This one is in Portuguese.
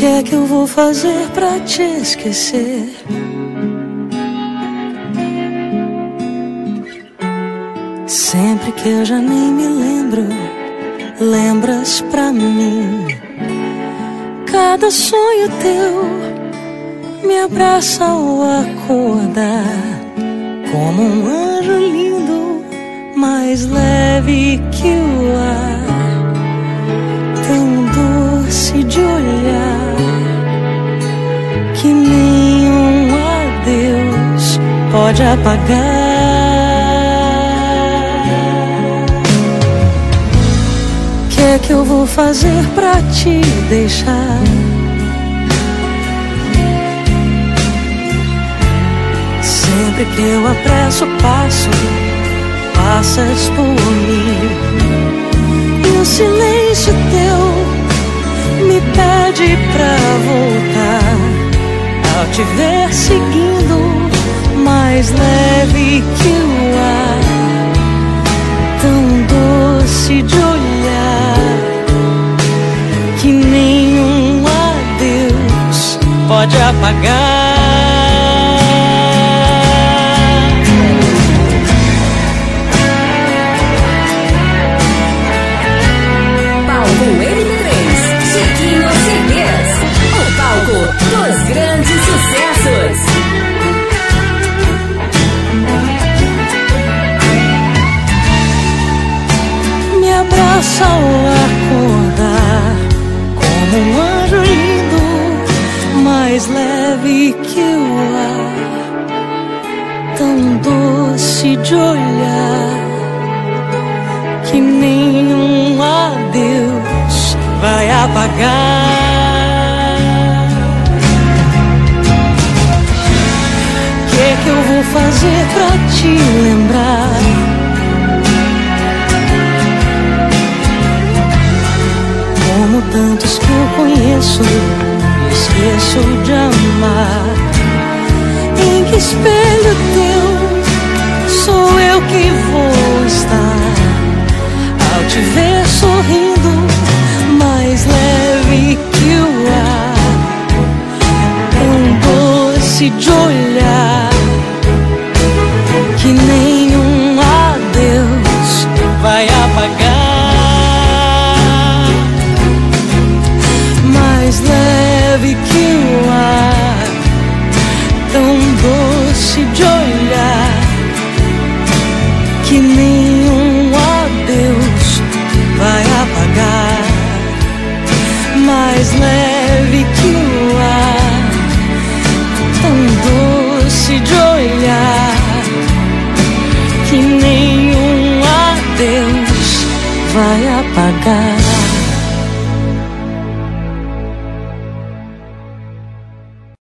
que é que eu vou fazer pra te esquecer? Sempre que eu já nem me lembro, lembras pra mim. Cada sonho teu me abraça ao acordar, como um anjo lindo, mais leve que o ar, tão doce de olhar, que nenhum adeus pode apagar. O que é que eu vou fazer pra te deixar? Sempre que eu apresso o passo, passas por mim, e o silêncio teu me pede pra voltar. Ao te ver seguindo, mais leve que o ar, tão doce de olhar, que nenhum adeus pode apagar. Dos grandes sucessos. Me abraça ao acordar, como um anjo lindo, mais leve que o ar, tão doce de olhar, que nenhum adeus vai apagar. O que é que eu vou fazer pra te lembrar? Como tantos que eu conheço, esqueço de amar. Em que espelho teu sou eu que vou estar? Ao te ver sorrindo, mais leve que o ar, tão doce de olhar, que nenhum adeus vai apagar. Mais leve que o ar, tão doce de olhar, que nenhum adeus vai apagar. Mais leve que o ar, tão doce de olhar, que nenhum adeus vai apagar.